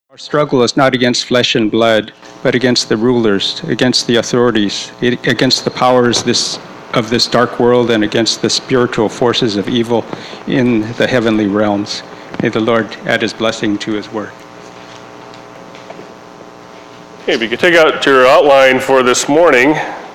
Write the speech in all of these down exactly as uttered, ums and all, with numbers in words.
Our struggle is not against flesh and blood, but against the rulers, against the authorities, against the powers this, of this dark world, and against the spiritual forces of evil in the heavenly realms. May the Lord add his blessing to his word. Okay, if you could take out your outline for this morning,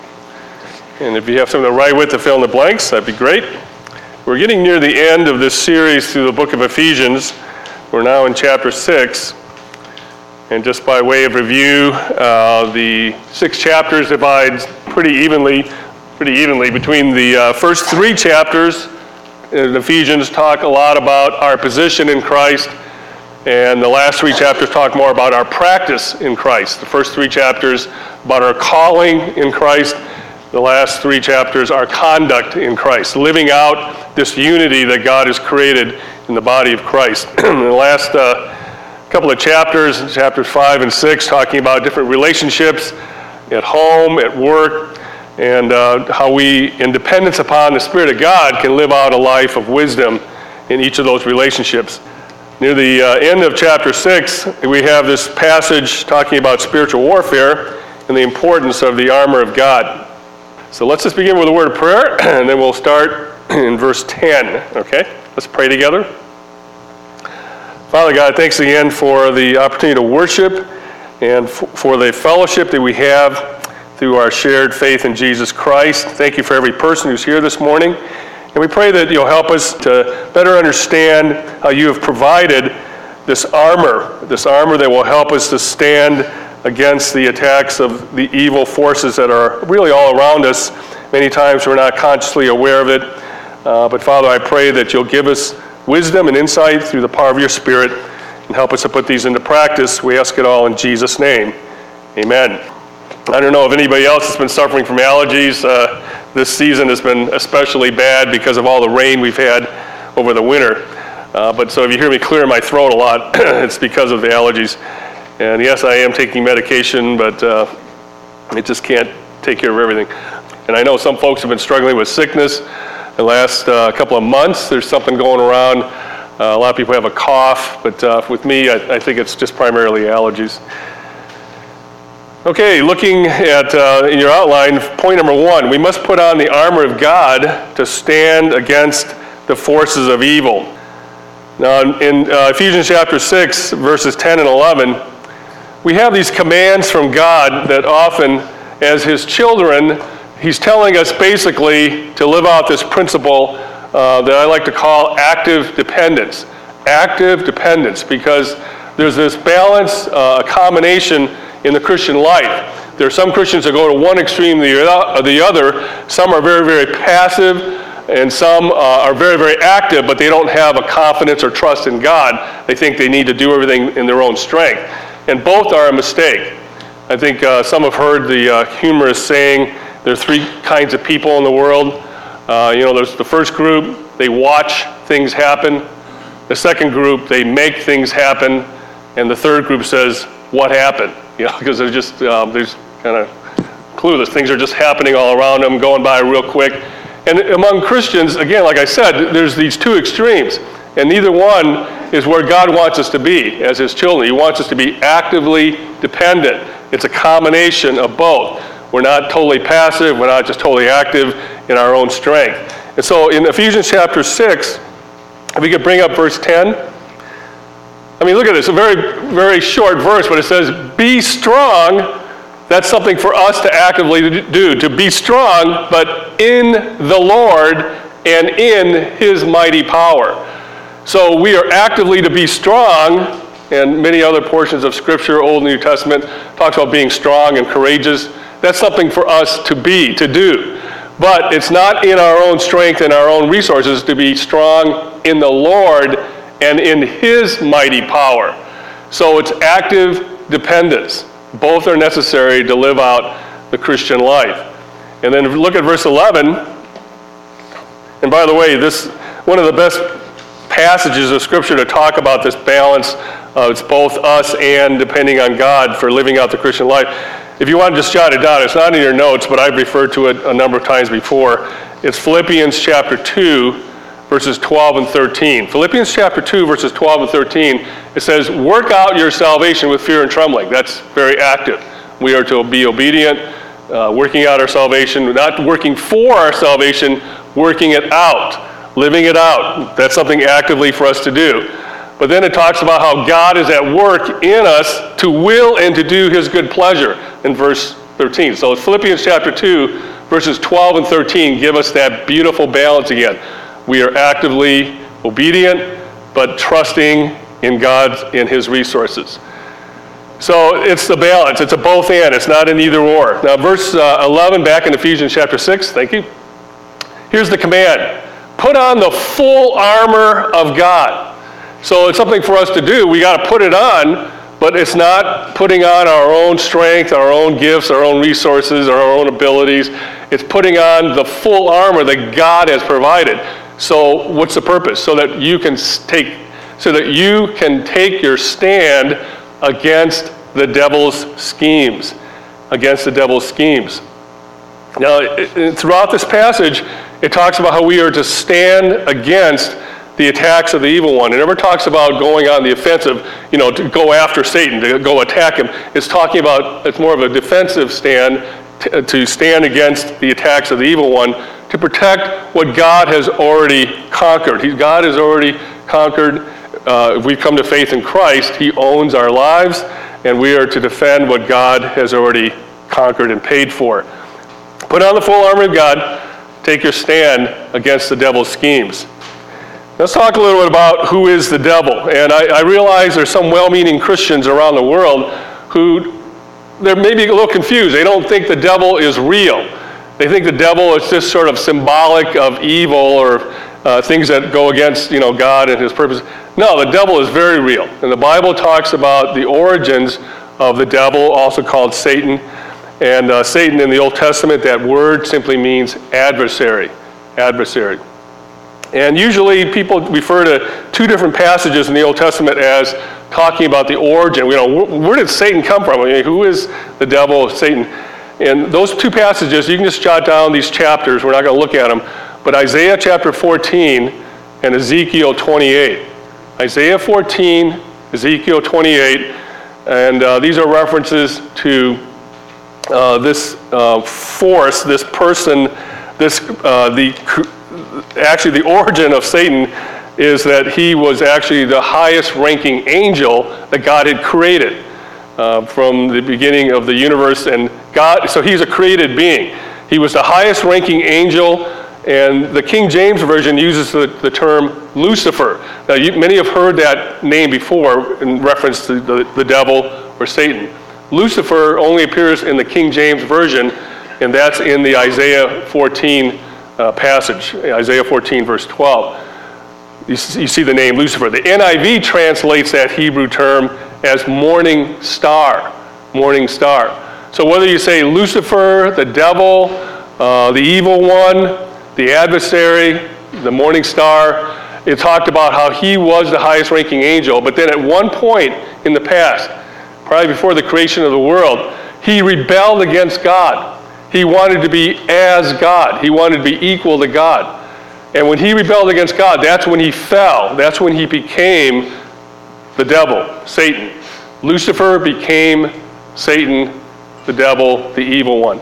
and if you have something to write with to fill in the blanks, that'd be great. We're getting near the end of this series through the book of Ephesians. We're now in chapter six. And just by way of review, uh, the six chapters divide pretty evenly, pretty evenly between the uh, first three chapters. In Ephesians talk a lot about our position in Christ, and the last three chapters talk more about our practice in Christ. The first three chapters about our calling in Christ. The last three chapters our conduct in Christ, living out this unity that God has created in the body of Christ. the last uh, couple of chapters, chapters five and six, talking about different relationships at home, at work, and uh, how we, in dependence upon the Spirit of God, can live out a life of wisdom in each of those relationships. Near the uh, end of chapter six, we have this passage talking about spiritual warfare and the importance of the armor of God. So let's just begin with a word of prayer, and then we'll start in verse ten, okay? Let's pray together. Father God, thanks again for the opportunity to worship and f- for the fellowship that we have through our shared faith in Jesus Christ. Thank you for every person who's here this morning. And we pray that you'll help us to better understand how you have provided this armor, this armor that will help us to stand against the attacks of the evil forces that are really all around us. Many times we're not consciously aware of it. Uh, but Father, I pray that you'll give us wisdom and insight through the power of your Spirit and help us to put these into practice. We ask it all in Jesus' name. Amen. I don't know if anybody else has been suffering from allergies. Uh, this season has been especially bad because of all the rain we've had over the winter. Uh, but so if you hear me clear my throat a lot, it's because of the allergies. And yes, I am taking medication, but uh, it just can't take care of everything. And I know some folks have been struggling with sickness the last uh, couple of months. There's something going around. Uh, a lot of people have a cough, but uh, with me, I, I think it's just primarily allergies. Okay, looking at uh, in your outline, point number one, we must put on the armor of God to stand against the forces of evil. Now, in uh, Ephesians chapter six, verses ten and eleven, we have these commands from God that often, as his children, he's telling us basically to live out this principle uh, that I like to call active dependence. Active dependence, because there's this balance, uh, a combination in the Christian life. There are some Christians that go to one extreme or the other. Some are very, very passive, and some uh, are very, very active, but they don't have a confidence or trust in God. They think they need to do everything in their own strength. And both are a mistake. I think uh, some have heard the uh, humorous saying, there are three kinds of people in the world. Uh, you know, there's the first group, they watch things happen. The second group, they make things happen. And the third group says, what happened? You know, because they're just, um, they're just kind of clueless. Things are just happening all around them, going by real quick. And among Christians, again, like I said, there's these two extremes. And neither one is where God wants us to be as his children. He wants us to be actively dependent. It's a combination of both. We're not totally passive. We're not just totally active in our own strength. And so in Ephesians chapter six, if we could bring up verse ten. I mean, look at this. A very, very short verse, but it says, be strong. That's something for us to actively do, to be strong, but in the Lord and in his mighty power. So we are actively to be strong, and many other portions of Scripture, Old and New Testament, talks about being strong and courageous. That's something for us to be, to do. But it's not in our own strength and our own resources to be strong in the Lord and in his mighty power. So it's active dependence. Both are necessary to live out the Christian life. And then look at verse eleven. And by the way, this one of the best passages of Scripture to talk about this balance. Uh, it's both us and depending on God for living out the Christian life. If you want to just jot it down, it's not in your notes, but I've referred to it a number of times before. It's Philippians chapter two, verses twelve and thirteen. Philippians chapter two, verses twelve and thirteen, it says, work out your salvation with fear and trembling. That's very active. We are to be obedient, uh, working out our salvation, not working for our salvation, working it out, living it out. That's something actively for us to do. But then it talks about how God is at work in us to will and to do his good pleasure in verse thirteen. So Philippians chapter two, verses twelve and thirteen give us that beautiful balance again. We are actively obedient, but trusting in God and his resources. So it's the balance. It's a both and. It's not an either or. Now verse uh, eleven back in Ephesians chapter six, thank you. Here's the command. Put on the full armor of God. So it's something for us to do. We got to put it on, but it's not putting on our own strength, our own gifts, our own resources, our own abilities. It's putting on the full armor that God has provided. So what's the purpose? So that you can take, so that you can take your stand against the devil's schemes, against the devil's schemes. Now, it, throughout this passage, it talks about how we are to stand against the attacks of the evil one. It never talks about going on the offensive, you know, to go after Satan, to go attack him. It's talking about, it's more of a defensive stand, to, to stand against the attacks of the evil one, to protect what God has already conquered. He, God has already conquered. Uh, if we come to faith in Christ, he owns our lives, and we are to defend what God has already conquered and paid for. Put on the full armor of God, take your stand against the devil's schemes. Let's talk a little bit about who is the devil. And I, I realize there's some well-meaning Christians around the world who they're maybe a little confused. They don't think the devil is real. They think the devil is just sort of symbolic of evil or uh, things that go against, you know, God and his purpose. No, the devil is very real. And the Bible talks about the origins of the devil, also called Satan. And uh, Satan in the Old Testament, that word simply means adversary. Adversary. And usually people refer to two different passages in the Old Testament as talking about the origin. You know, where, where did Satan come from? I mean, who is the devil, Satan? And those two passages, you can just jot down these chapters. We're not going to look at them. But Isaiah chapter fourteen and Ezekiel twenty-eight. Isaiah fourteen, Ezekiel twenty-eight. And uh, these are references to uh, this uh, force, this person, this uh, the actually the origin of Satan is that he was actually the highest ranking angel that God had created uh, from the beginning of the universe. And God, so he's a created being. He was the highest ranking angel, and the King James Version uses the, the term Lucifer. Now, you, many have heard that name before in reference to the, the devil or Satan. Lucifer only appears in the King James Version, and that's in the Isaiah fourteen uh, passage, Isaiah fourteen, verse twelve. You, you see the name Lucifer. The N I V translates that Hebrew term as morning star, morning star. So whether you say Lucifer, the devil, uh, the evil one, the adversary, the morning star, it talked about how he was the highest ranking angel, but then at one point in the past, probably before the creation of the world, he rebelled against God. He wanted to be as God. He wanted to be equal to God. And when he rebelled against God, that's when he fell. That's when he became the devil, Satan. Lucifer became Satan, the devil, the evil one.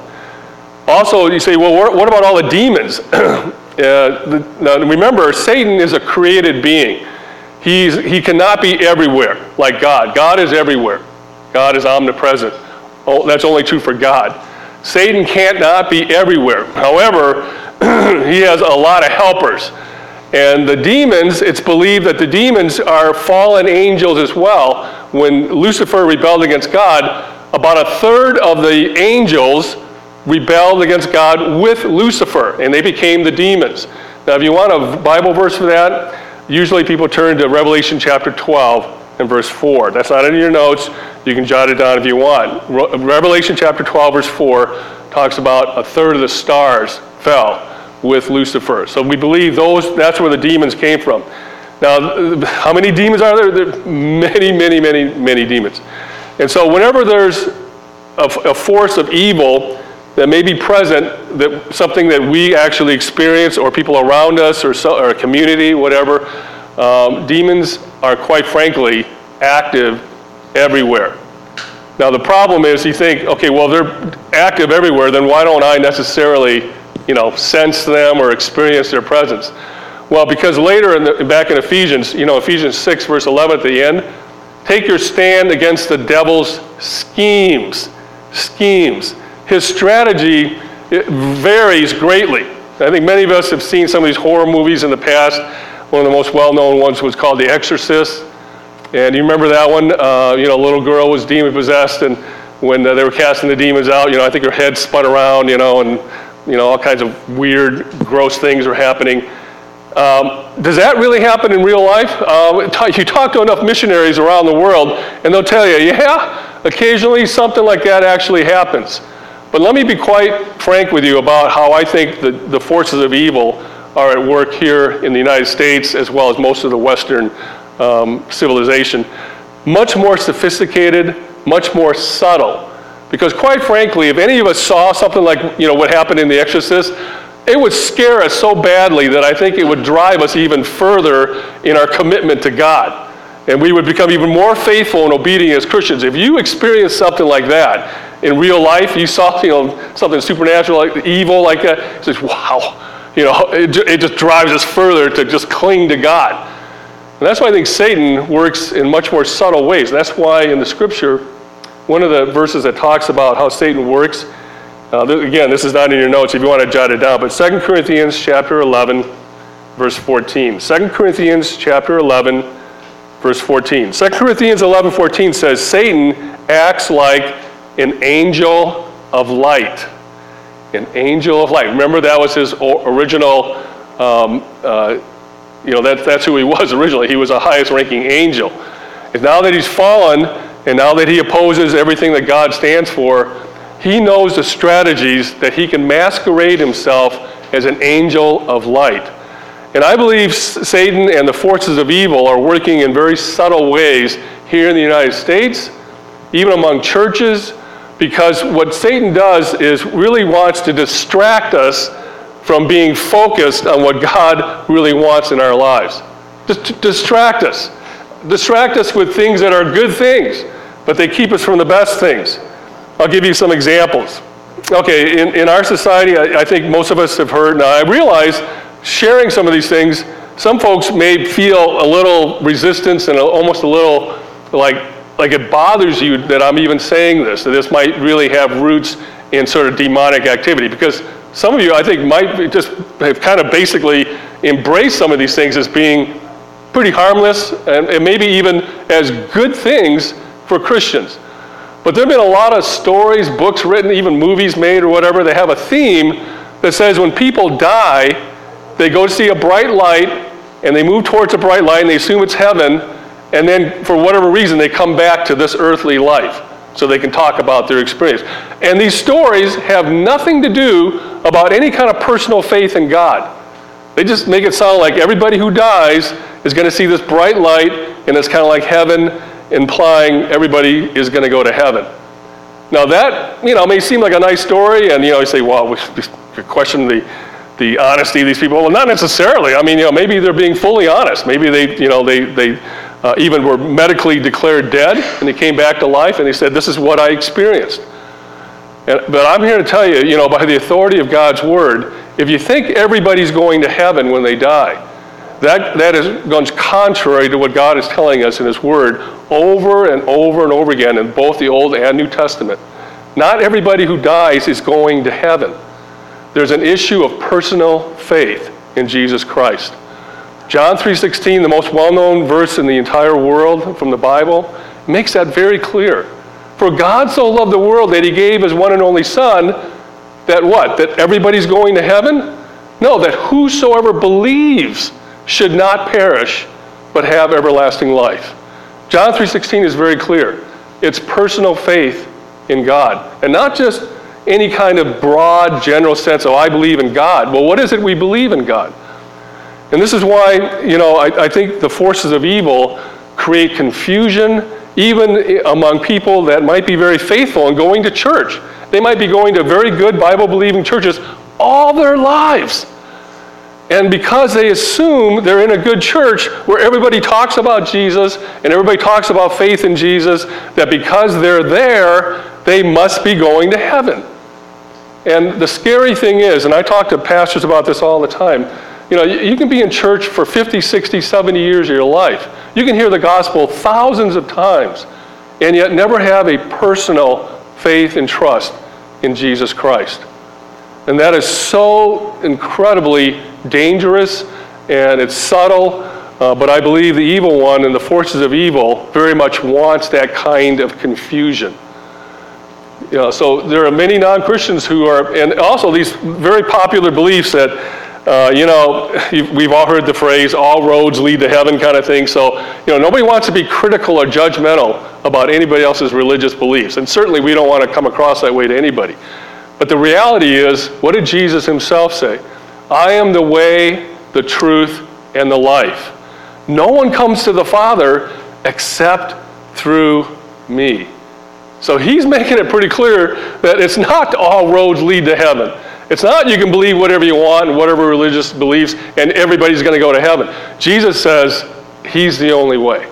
Also, you say, well, what about all the demons? uh, the, now, remember, Satan is a created being. He's, he cannot be everywhere like God. God is everywhere. God is omnipresent. Oh, that's only true for God. Satan can't not be everywhere. However, he has a lot of helpers. And the demons, it's believed that the demons are fallen angels as well. When Lucifer rebelled against God, about a third of the angels rebelled against God with Lucifer, and they became the demons. Now, if you want a Bible verse for that, usually people turn to Revelation chapter twelve and verse four. That's not in your notes. You can jot it down if you want. Revelation chapter twelve, verse four talks about a third of the stars fell with Lucifer. So we believe those, that's where the demons came from. Now, how many demons are there? There are many, many, many, many demons. And so whenever there's a, a force of evil that may be present, that something that we actually experience, or people around us, or, so, or a community, whatever. Um, demons are, quite frankly, active everywhere. Now the problem is, you think, okay, well, they're active everywhere, then why don't I necessarily, you know, sense them or experience their presence? Well, because later, in the, back in Ephesians, you know, Ephesians six, verse eleven at the end, take your stand against the devil's schemes. Schemes. His strategy it varies greatly. I think many of us have seen some of these horror movies in the past. One of the most well-known ones was called The Exorcist. And you remember that one? Uh, you know, a little girl was demon-possessed, and when uh, they were casting the demons out, you know, I think her head spun around, you know, and, you know, all kinds of weird, gross things were happening. Um, does that really happen in real life? Uh, you talk to enough missionaries around the world, and they'll tell you, yeah, occasionally something like that actually happens. But let me be quite frank with you about how I think the, the forces of evil are at work here in the United States, as well as most of the Western um, civilization. Much more sophisticated, much more subtle. Because quite frankly, if any of us saw something like, you know, what happened in The Exorcist, it would scare us so badly that I think it would drive us even further in our commitment to God. And we would become even more faithful and obedient as Christians. If you experience something like that in real life, you saw, you know, something supernatural, like evil like that, it's just, wow. You know, it, it just drives us further to just cling to God. And that's why I think Satan works in much more subtle ways. That's why in the scripture, one of the verses that talks about how Satan works, uh, th- again, this is not in your notes if you want to jot it down, but Second Corinthians chapter eleven, verse fourteen. Second Corinthians chapter eleven, verse fourteen. Second Corinthians eleven, fourteen says, Satan acts like an angel of light. An angel of light. Remember, that was his original, um, uh, you know, that, that's who he was originally. He was a highest-ranking angel. And now that he's fallen, and now that he opposes everything that God stands for, he knows the strategies that he can masquerade himself as an angel of light. And I believe Satan and the forces of evil are working in very subtle ways here in the United States, even among churches, because what Satan does is really wants to distract us from being focused on what God really wants in our lives. Just to distract us. Distract us with things that are good things, but they keep us from the best things. I'll give you some examples. Okay, in, in our society, I, I think most of us have heard, now I realize sharing some of these things, some folks may feel a little resistance and a, almost a little like, like it bothers you that I'm even saying this, that this might really have roots in sort of demonic activity. Because some of you, I think, might be just have kind of basically embraced some of these things as being pretty harmless and, and maybe even as good things for Christians. But there have been a lot of stories, books written, even movies made or whatever, that have a theme that says when people die, they go to see a bright light, and they move towards a bright light, and they assume it's heaven, and then for whatever reason, they come back to this earthly life so they can talk about their experience. And these stories have nothing to do about any kind of personal faith in God. They just make it sound like everybody who dies is going to see this bright light, and it's kind of like heaven, implying everybody is going to go to heaven. Now that, you know, may seem like a nice story, and, you know, you say, well, we question the the honesty of these people. Well, not necessarily. I mean, you know, maybe they're being fully honest. Maybe they, you know, they they uh, even were medically declared dead, and they came back to life, and they said, this is what I experienced. And, but I'm here to tell you, you know, by the authority of God's word, if you think everybody's going to heaven when they die, that that is goes contrary to what God is telling us in his word over and over and over again in both the Old and New Testament. Not everybody who dies is going to heaven. There's an issue of personal faith in Jesus Christ. John three sixteen, the most well-known verse in the entire world from the Bible, makes that very clear. For God so loved the world that he gave his one and only Son, that what? That everybody's going to heaven? No, that whosoever believes should not perish, but have everlasting life. John three sixteen is very clear. It's personal faith in God. And not just any kind of broad, general sense, oh, I believe in God. Well, what is it we believe in God? And this is why, you know, I, I think the forces of evil create confusion, even among people that might be very faithful and going to church. They might be going to very good Bible-believing churches all their lives. And because they assume they're in a good church where everybody talks about Jesus and everybody talks about faith in Jesus, that because they're there, they must be going to heaven. And the scary thing is, and I talk to pastors about this all the time, you know, you can be in church for fifty, sixty, seventy years of your life. You can hear the gospel thousands of times and yet never have a personal faith and trust in Jesus Christ. And that is so incredibly dangerous, and it's subtle, uh, but I believe the evil one and the forces of evil very much wants that kind of confusion. You know, so there are many non-Christians who are, and also these very popular beliefs that, uh, you know, we've all heard the phrase, all roads lead to heaven kind of thing. So, you know, nobody wants to be critical or judgmental about anybody else's religious beliefs. And certainly we don't want to come across that way to anybody. But the reality is, what did Jesus himself say? I am the way, the truth, and the life. No one comes to the Father except through me. So he's making it pretty clear that it's not all roads lead to heaven. It's not you can believe whatever you want and whatever religious beliefs and everybody's going to go to heaven. Jesus says he's the only way.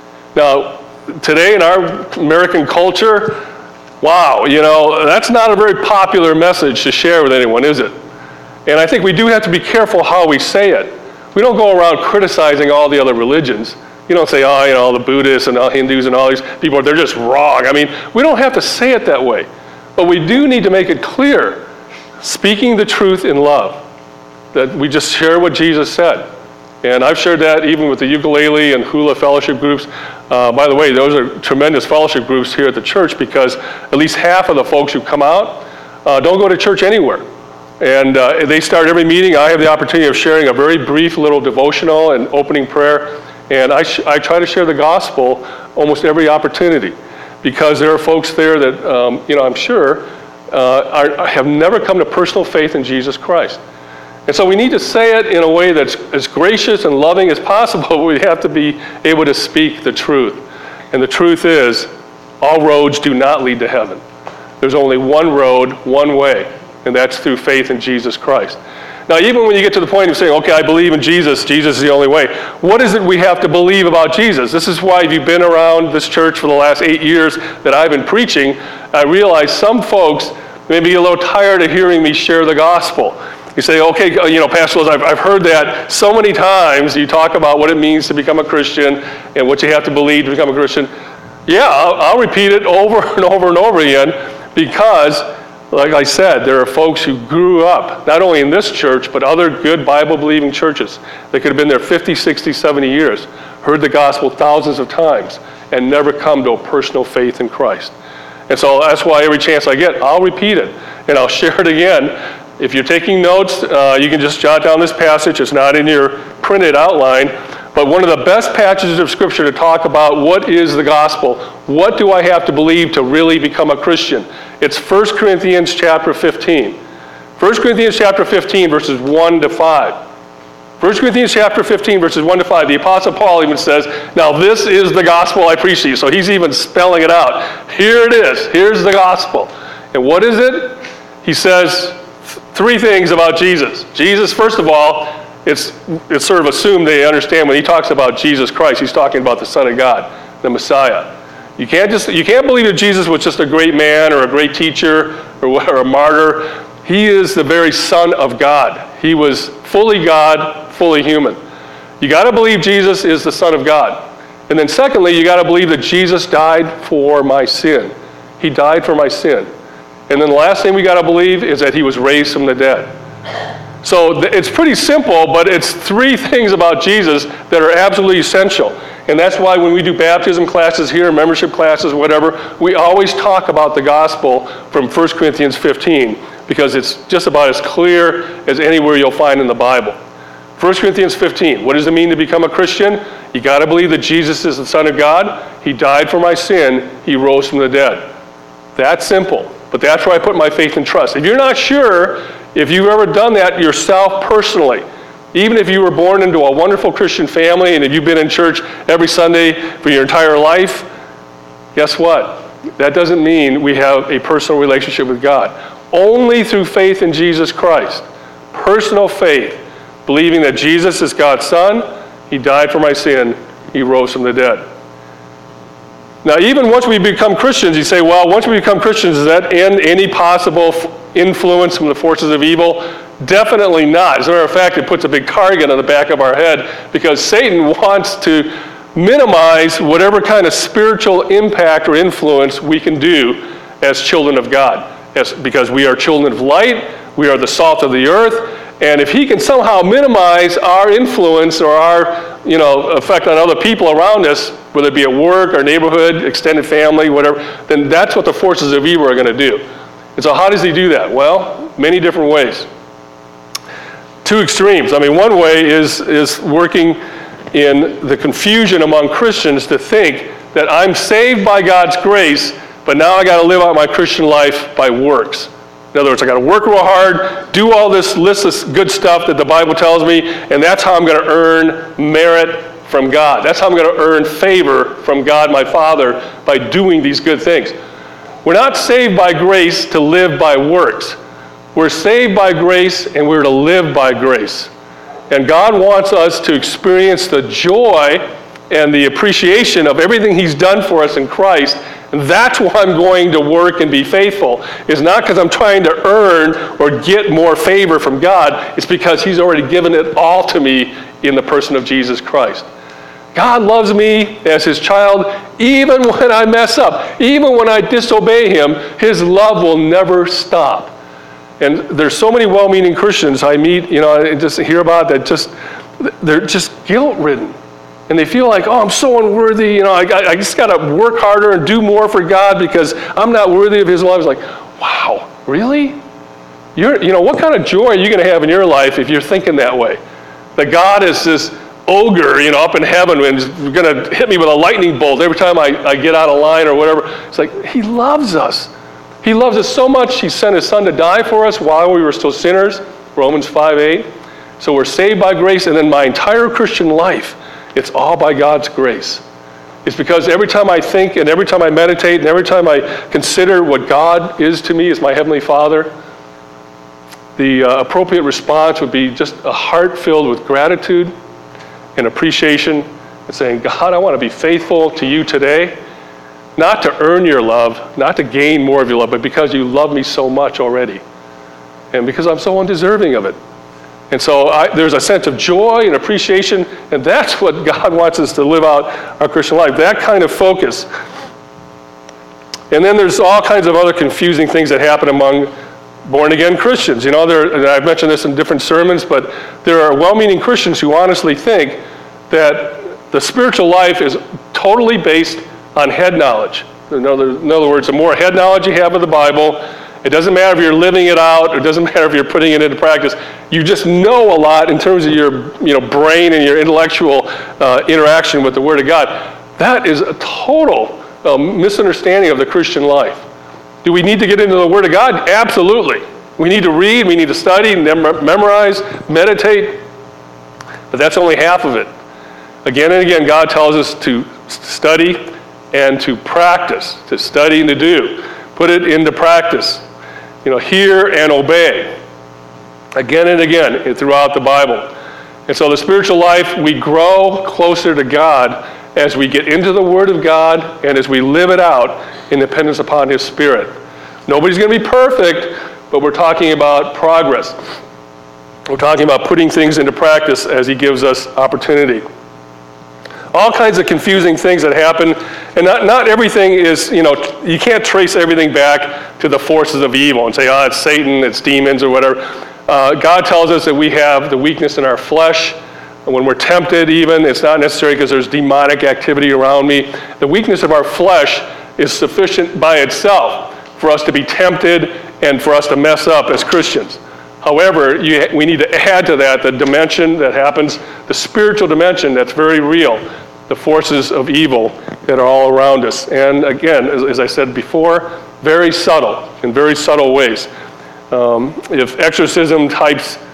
Now, today in our American culture, wow, you know, that's not a very popular message to share with anyone, is it? And I think we do have to be careful how we say it. We don't go around criticizing all the other religions. You don't say, oh, you know, the Buddhists and the Hindus and all these people, they're just wrong. I mean, we don't have to say it that way. But we do need to make it clear, speaking the truth in love, that we just share what Jesus said. And I've shared that even with the ukulele and hula fellowship groups. Uh, by the way, those are tremendous fellowship groups here at the church because at least half of the folks who come out uh, don't go to church anywhere. And uh, they start every meeting. I have the opportunity of sharing a very brief little devotional and opening prayer. And I, sh- I try to share the gospel almost every opportunity because there are folks there that, um, you know, I'm sure uh, are, have never come to personal faith in Jesus Christ. And so we need to say it in a way that's as gracious and loving as possible, but we have to be able to speak the truth. And the truth is, all roads do not lead to heaven. There's only one road, one way, and that's through faith in Jesus Christ. Now, even when you get to the point of saying, okay, I believe in Jesus, Jesus is the only way, what is it we have to believe about Jesus? This is why if you've been around this church for the last eight years that I've been preaching, I realize some folks may be a little tired of hearing me share the gospel. You say, okay, you know, Pastor Liz, I've, I've heard that so many times. You talk about what it means to become a Christian and what you have to believe to become a Christian. Yeah, I'll, I'll repeat it over and over and over again because, like I said, there are folks who grew up, not only in this church, but other good Bible-believing churches. They could have been there fifty, sixty, seventy years, heard the gospel thousands of times, and never come to a personal faith in Christ. And so that's why every chance I get, I'll repeat it, and I'll share it again. If you're taking notes, uh, you can just jot down this passage. It's not in your printed outline. But one of the best passages of Scripture to talk about what is the gospel, what do I have to believe to really become a Christian? It's First Corinthians chapter fifteen. First Corinthians chapter fifteen, verses one to five. First Corinthians chapter fifteen, verses one to five. The Apostle Paul even says, now this is the gospel I preach to you. So he's even spelling it out. Here it is. Here's the gospel. And what is it? He says three things about Jesus. Jesus, first of all, it's, it's sort of assumed they understand when he talks about Jesus Christ, he's talking about the Son of God, the Messiah. You can't just you can't believe that Jesus was just a great man or a great teacher or, or a martyr. He is the very Son of God. He was fully God, fully human. You got to believe Jesus is the Son of God. And then secondly, you got to believe that Jesus died for my sin. He died for my sin. And then the last thing we got to believe is that he was raised from the dead. So it's pretty simple, but it's three things about Jesus that are absolutely essential. And that's why when we do baptism classes here, membership classes, whatever, we always talk about the gospel from First Corinthians fifteen, because it's just about as clear as anywhere you'll find in the Bible. First Corinthians fifteen, what does it mean to become a Christian? You got to believe that Jesus is the Son of God. He died for my sin. He rose from the dead. That's simple. But that's where I put my faith and trust. If you're not sure if you've ever done that yourself personally, Even if you were born into a wonderful Christian family and if you've been in church every Sunday for your entire life, guess what? That doesn't mean we have a personal relationship with God. Only through faith in Jesus Christ, personal faith, believing that Jesus is God's Son, He died for my sin, He rose from the dead. Now, even once we become Christians, you say, well, once we become Christians, does that end any possible influence from the forces of evil? Definitely not. As a matter of fact, it puts a big target on the back of our head because Satan wants to minimize whatever kind of spiritual impact or influence we can do as children of God. As, because we are children of light, we are the salt of the earth, and if he can somehow minimize our influence or our, you know, effect on other people around us, whether it be at work, our neighborhood, extended family, whatever, then that's what the forces of evil are going to do. And so how does he do that? Well, many different ways. Two extremes. I mean, one way is, is working in the confusion among Christians to think that I'm saved by God's grace, but now I got to live out my Christian life by works. In other words, I got to work real hard, do all this list of good stuff that the Bible tells me, and that's how I'm going to earn merit from God. That's how I'm going to earn favor from God, my Father, by doing these good things. We're not saved by grace to live by works. We're saved by grace, and we're to live by grace. And God wants us to experience the joy and the appreciation of everything He's done for us in Christ. And that's why I'm going to work and be faithful. It's not because I'm trying to earn or get more favor from God. It's because He's already given it all to me in the person of Jesus Christ. God loves me as His child even when I mess up. Even when I disobey Him, His love will never stop. And there's so many well-meaning Christians I meet, you know, and just hear about that just, they're just guilt-ridden. And they feel like, oh, I'm so unworthy, you know, I, I just got to work harder and do more for God because I'm not worthy of His love. It's like, wow, really? You're, you know, what kind of joy are you going to have in your life if you're thinking that way? That God is this ogre, you know, up in heaven and is going to hit me with a lightning bolt every time I, I get out of line or whatever. It's like, He loves us. He loves us so much, He sent His Son to die for us while we were still sinners, Romans five eight. So we're saved by grace, and then my entire Christian life, it's all by God's grace. It's because every time I think and every time I meditate and every time I consider what God is to me as my Heavenly Father, the uh, appropriate response would be just a heart filled with gratitude and appreciation and saying, God, I want to be faithful to You today. Not to earn Your love, not to gain more of Your love, but because You love me so much already. And because I'm so undeserving of it. And so I, there's a sense of joy and appreciation, and that's what God wants us to live out our Christian life, that kind of focus. And then there's all kinds of other confusing things that happen among born-again Christians. You know, there, and I've mentioned this in different sermons, but there are well-meaning Christians who honestly think that the spiritual life is totally based on head knowledge. In other, in other words, the more head knowledge you have of the Bible, it doesn't matter if you're living it out, or it doesn't matter if you're putting it into practice. You just know a lot in terms of your, you know, brain and your intellectual uh, interaction with the Word of God. That is a total uh, misunderstanding of the Christian life. Do we need to get into the Word of God? Absolutely. We need to read, we need to study, mem- memorize, meditate, but that's only half of it. Again and again, God tells us to study and to practice, to study and to do. Put it into practice. You know, hear and obey. Again and again throughout the Bible. And so the spiritual life, we grow closer to God as we get into the Word of God and as we live it out in dependence upon His Spirit. Nobody's going to be perfect, but we're talking about progress. We're talking about putting things into practice as He gives us opportunity. All kinds of confusing things that happen, and not, not everything is, you know, you can't trace everything back to the forces of evil and say, oh, it's Satan, it's demons, or whatever. Uh, God tells us that we have the weakness in our flesh. And when we're tempted even, it's not necessary because there's demonic activity around me. The weakness of our flesh is sufficient by itself for us to be tempted and for us to mess up as Christians. However, you, we need to add to that the dimension that happens, the spiritual dimension that's very real, the forces of evil that are all around us. And again, as, as I said before, very subtle, in very subtle ways. Um, if exorcism types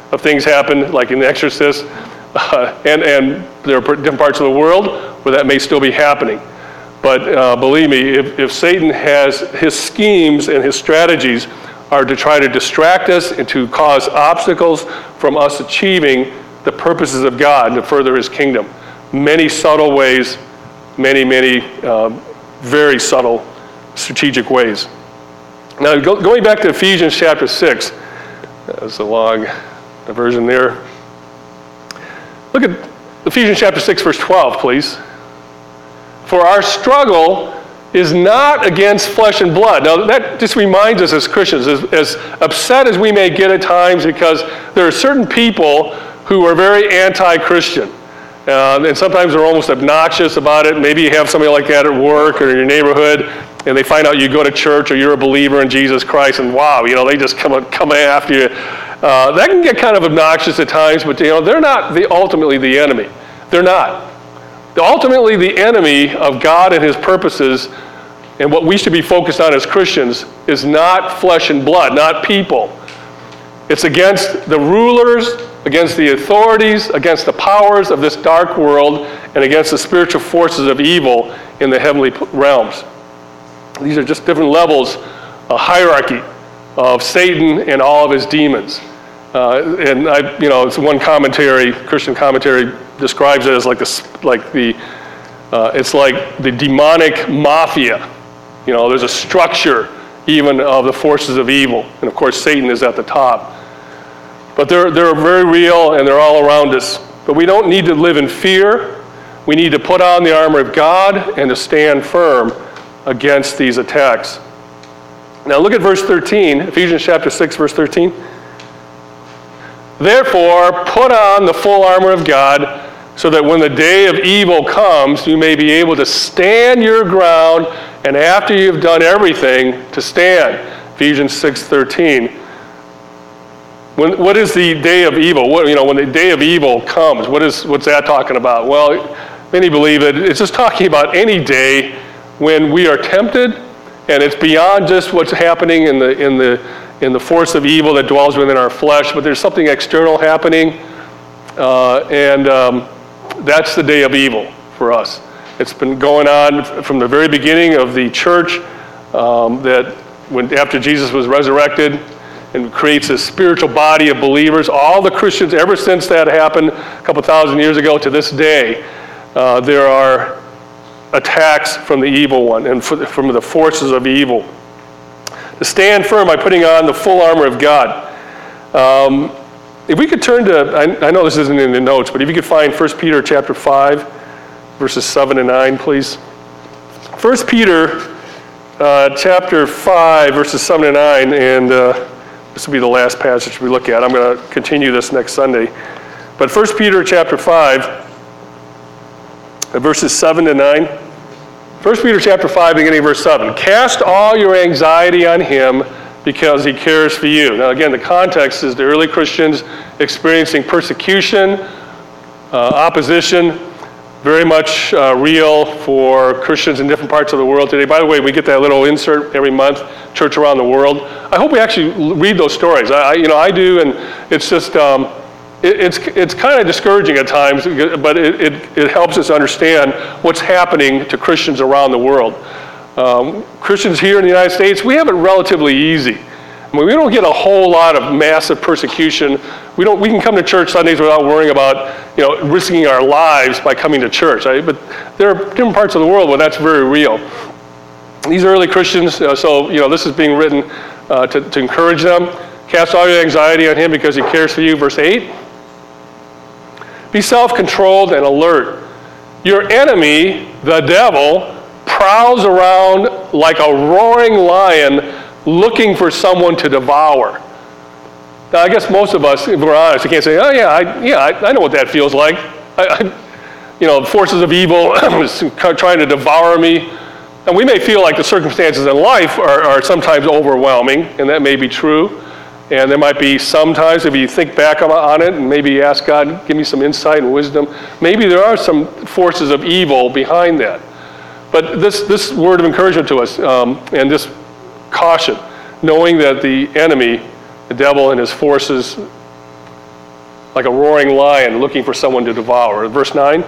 of things happen, like in The Exorcist, uh, and, and there are different parts of the world where that may still be happening. But uh, believe me, if, if Satan has his schemes and his strategies are to try to distract us and to cause obstacles from us achieving the purposes of God and to further his kingdom. Many subtle ways, many, many uh, very subtle strategic ways. Now, go, going back to Ephesians chapter six, that's a long version there. Look at Ephesians chapter six, verse twelve, please. For our struggle is not against flesh and blood. Now, that just reminds us as Christians, as, as upset as we may get at times, because there are certain people who are very anti-Christian. Uh, and sometimes they're almost obnoxious about it. Maybe you have somebody like that at work or in your neighborhood, and they find out you go to church or you're a believer in Jesus Christ, and wow, you know, they just come come after you. Uh, that can get kind of obnoxious at times, but you know, they're not the, ultimately the enemy. They're not. Ultimately, the enemy of God and his purposes and what we should be focused on as Christians is not flesh and blood, not people. It's against the rulers, against the authorities, against the powers of this dark world, and against the spiritual forces of evil in the heavenly realms. These are just different levels, a hierarchy of Satan and all of his demons. Uh, and I, you know, it's one commentary, Christian commentary, describes it as like the, like the, uh, it's like the demonic mafia. You know, there's a structure even of the forces of evil, and of course Satan is at the top. But they're they're very real and they're all around us. But we don't need to live in fear. We need to put on the armor of God and to stand firm against these attacks. Now look at verse thirteen, Ephesians chapter six, verse thirteen. Therefore, put on the full armor of God, so that when the day of evil comes, you may be able to stand your ground, and after you've done everything, to stand. Ephesians six thirteen. When, what is the day of evil? What, you know, when the day of evil comes, what is what's that talking about? Well, many believe it. It's just talking about any day when we are tempted, and it's beyond just what's happening in the in the in the force of evil that dwells within our flesh, but there's something external happening, uh, and um, that's the day of evil for us. It's been going on from the very beginning of the church, um, that when after Jesus was resurrected and creates a spiritual body of believers, all the Christians ever since that happened a couple thousand years ago to this day, uh, there are attacks from the evil one and from the forces of evil. To stand firm by putting on the full armor of God. Um, if we could turn to, I, I know this isn't in the notes, but if you could find First Peter chapter five, verses seven and nine, please. First Peter uh, chapter five, verses seven and nine, and uh, this will be the last passage we look at. I'm going to continue this next Sunday. But First Peter chapter five, verses seven to nine. First Peter chapter five, beginning verse seven. Cast all your anxiety on him because he cares for you. Now again, the context is the early Christians experiencing persecution, uh, opposition, very much uh, real for Christians in different parts of the world today. By the way, we get that little insert every month, Church Around the World. I hope we actually read those stories. I, you know, I do, and it's just, um, it, it's it's kind of discouraging at times, but it, it, it helps us understand what's happening to Christians around the world. Um, Christians here in the United States, we have it relatively easy. I mean, we don't get a whole lot of massive persecution. We don't. We can come to church Sundays without worrying about, you know, risking our lives by coming to church. Right? But there are different parts of the world where that's very real. These early Christians, uh, so you know, this is being written uh, to, to encourage them. Cast all your anxiety on him because he cares for you. Verse eight. Be self-controlled and alert. Your enemy, the devil, prowls around like a roaring lion, looking for someone to devour. Now, I guess most of us, if we're honest, we can't say, oh yeah, I, yeah, I, I know what that feels like. I, I, you know, forces of evil trying to devour me. And we may feel like the circumstances in life are, are sometimes overwhelming, and that may be true. And there might be sometimes, if you think back on it and maybe ask God, give me some insight and wisdom, maybe there are some forces of evil behind that. But this, this word of encouragement to us, um, and this caution, knowing that the enemy, the devil and his forces, like a roaring lion looking for someone to devour. Verse nine,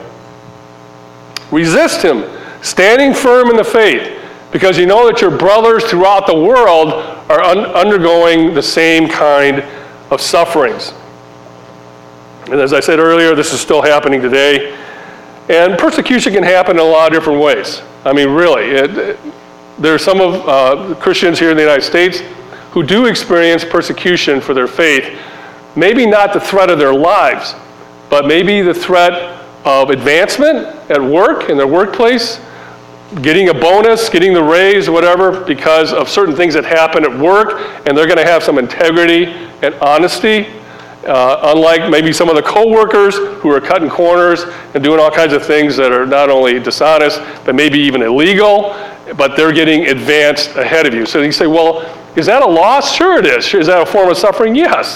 resist him, standing firm in the faith, because you know that your brothers throughout the world are un- undergoing the same kind of sufferings. And as I said earlier, this is still happening today. And persecution can happen in a lot of different ways. I mean, really. It, it, there are some of uh, Christians here in the United States who do experience persecution for their faith. Maybe not the threat of their lives, but maybe the threat of advancement at work, in their workplace, getting a bonus, getting the raise, whatever, because of certain things that happen at work, and they're going to have some integrity and honesty, uh, unlike maybe some of the co-workers who are cutting corners and doing all kinds of things that are not only dishonest, but maybe even illegal, but they're getting advanced ahead of you. So you say, well, is that a loss? Sure it is. Is that a form of suffering? Yes.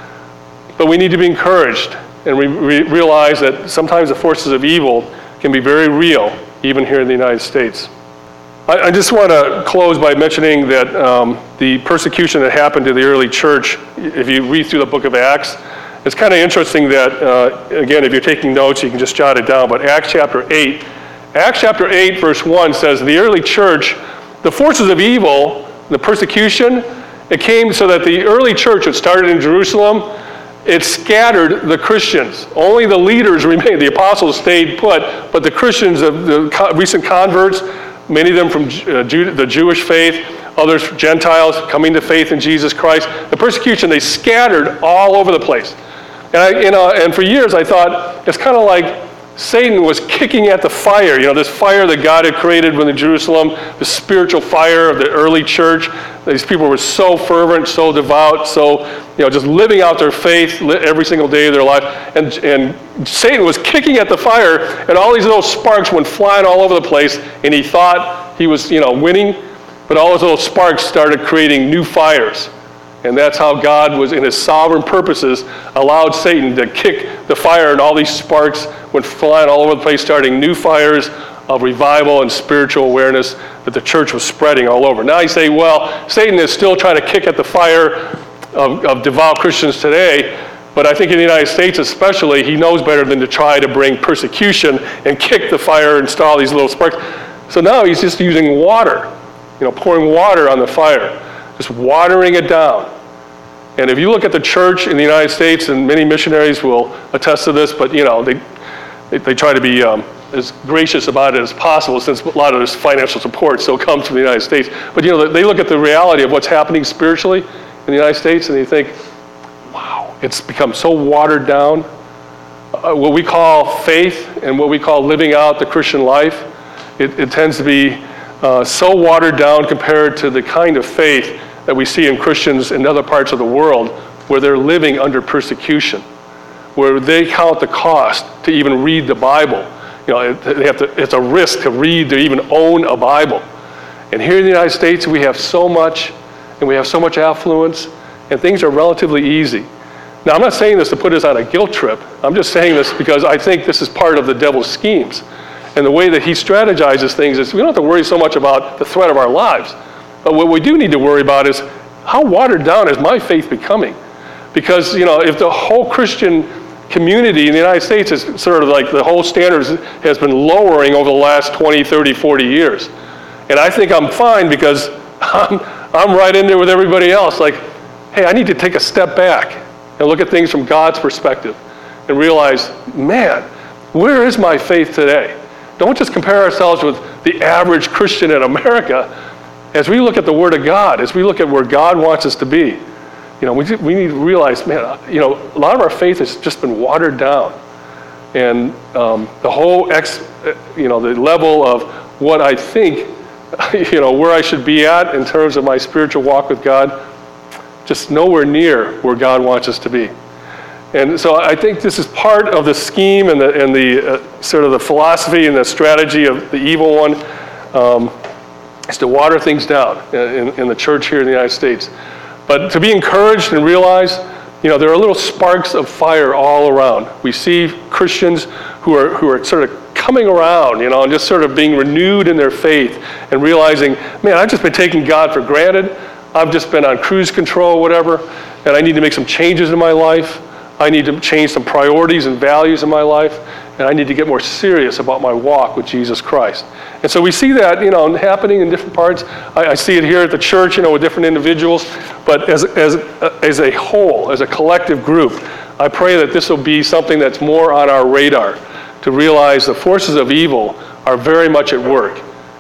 But we need to be encouraged and we re- realize that sometimes the forces of evil can be very real, even here in the United States. I, I just want to close by mentioning that um, the persecution that happened to the early church, if you read through the book of Acts, it's kind of interesting that, uh, again, if you're taking notes, you can just jot it down, but Acts chapter eight, Acts chapter eight, verse one says, the early church, the forces of evil, the persecution, it came so that the early church, it started in Jerusalem, it scattered the Christians. Only the leaders remained. The apostles stayed put, but the Christians, the recent converts, many of them from the Jewish faith, others Gentiles coming to faith in Jesus Christ, the persecution, they scattered all over the place. And, I, you know, and for years I thought, it's kind of like Satan was kicking at the fire, you know, this fire that God had created within Jerusalem, the spiritual fire of the early church. These people were so fervent, so devout, so, you know, just living out their faith every single day of their life. And, and Satan was kicking at the fire, and all these little sparks went flying all over the place, and he thought he was, you know, winning, but all those little sparks started creating new fires. And that's how God was, in his sovereign purposes, allowed Satan to kick the fire, and all these sparks went flying all over the place, starting new fires of revival and spiritual awareness that the church was spreading all over. Now you say, well, Satan is still trying to kick at the fire of, of devout Christians today, but I think in the United States especially, he knows better than to try to bring persecution and kick the fire and start all these little sparks. So now he's just using water, you know, pouring water on the fire, just watering it down. And if you look at the church in the United States, and many missionaries will attest to this, but you know, they they, they try to be um, as gracious about it as possible, since a lot of this financial support still comes from the United States. But you know, they look at the reality of what's happening spiritually in the United States, and they think, wow, it's become so watered down. Uh, what we call faith and what we call living out the Christian life, it, it tends to be uh, so watered down compared to the kind of faith that we see in Christians in other parts of the world where they're living under persecution, where they count the cost to even read the Bible. You know, they have to, it's a risk to read, to even own a Bible. And here in the United States, we have so much, and we have so much affluence, and things are relatively easy. Now, I'm not saying this to put us on a guilt trip. I'm just saying this because I think this is part of the devil's schemes. And the way that he strategizes things is we don't have to worry so much about the threat of our lives. But what we do need to worry about is how watered down is my faith becoming? Because, you know, if the whole Christian community in the United States is sort of like the whole standards has been lowering over the last twenty, thirty, forty years. And I think I'm fine because I'm, I'm right in there with everybody else. Like, hey, I need to take a step back and look at things from God's perspective and realize, man, where is my faith today? Don't just compare ourselves with the average Christian in America. As we look at the Word of God, as we look at where God wants us to be, you know, we, we need to realize, man, you know, a lot of our faith has just been watered down. And um, the whole, ex, you know, the level of what I think, you know, where I should be at in terms of my spiritual walk with God, just nowhere near where God wants us to be. And so I think this is part of the scheme and the, and the uh, sort of the philosophy and the strategy of the evil one. Um, is to water things down in, in the church here in the United States. But to be encouraged and realize, you know, there are little sparks of fire all around. We see Christians who are who are sort of coming around, you know, and just sort of being renewed in their faith and realizing, man, I've just been taking God for granted. I've just been on cruise control, whatever, and I need to make some changes in my life. I need to change some priorities and values in my life, and I need to get more serious about my walk with Jesus Christ. And so we see that, you know, happening in different parts. I, I see it here at the church, you know, with different individuals. But as, as, as a whole, as a collective group, I pray that this will be something that's more on our radar, to realize the forces of evil are very much at work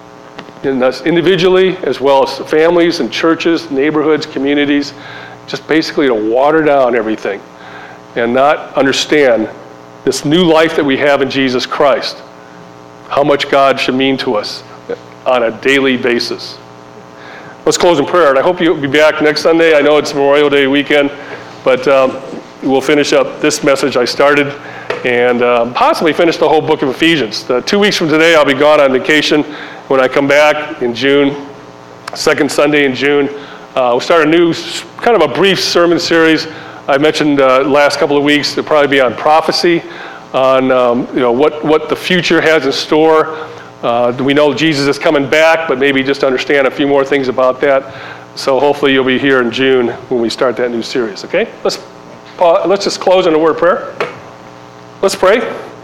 in us individually, as well as families and churches, neighborhoods, communities, just basically to water down everything and not understand this new life that we have in Jesus Christ, how much God should mean to us on a daily basis. Let's close in prayer, and I hope you'll be back next Sunday. I know it's Memorial Day weekend, but um, we'll finish up this message I started and um, possibly finish the whole book of Ephesians. Uh, two weeks from today, I'll be gone on vacation. When I come back in June, second Sunday in June, uh, we'll start a new, kind of a brief sermon series. I mentioned uh, last couple of weeks, it'll probably be on prophecy, on um, you know what, what the future has in store. Uh, we know Jesus is coming back, but maybe just understand a few more things about that. So hopefully you'll be here in June when we start that new series, okay? Let's, uh, let's just close in a word of prayer. Let's pray.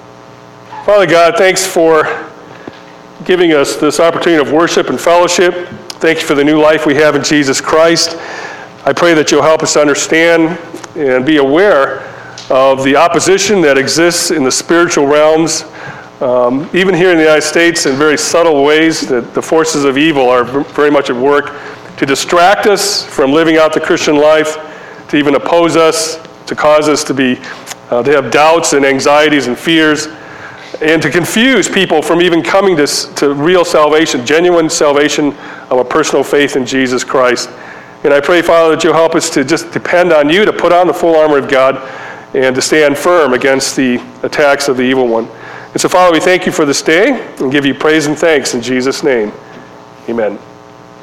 Father God, thanks for giving us this opportunity of worship and fellowship. Thank you for the new life we have in Jesus Christ. I pray that you'll help us understand and be aware of the opposition that exists in the spiritual realms, um, even here in the United States, in very subtle ways, that the forces of evil are very much at work to distract us from living out the Christian life, to even oppose us, to cause us to be, uh, to have doubts and anxieties and fears, and to confuse people from even coming to, to real salvation, genuine salvation of a personal faith in Jesus Christ. And I pray, Father, that you'll help us to just depend on you, to put on the full armor of God, and to stand firm against the attacks of the evil one. And so, Father, we thank you for this day and give you praise and thanks in Jesus' name. Amen.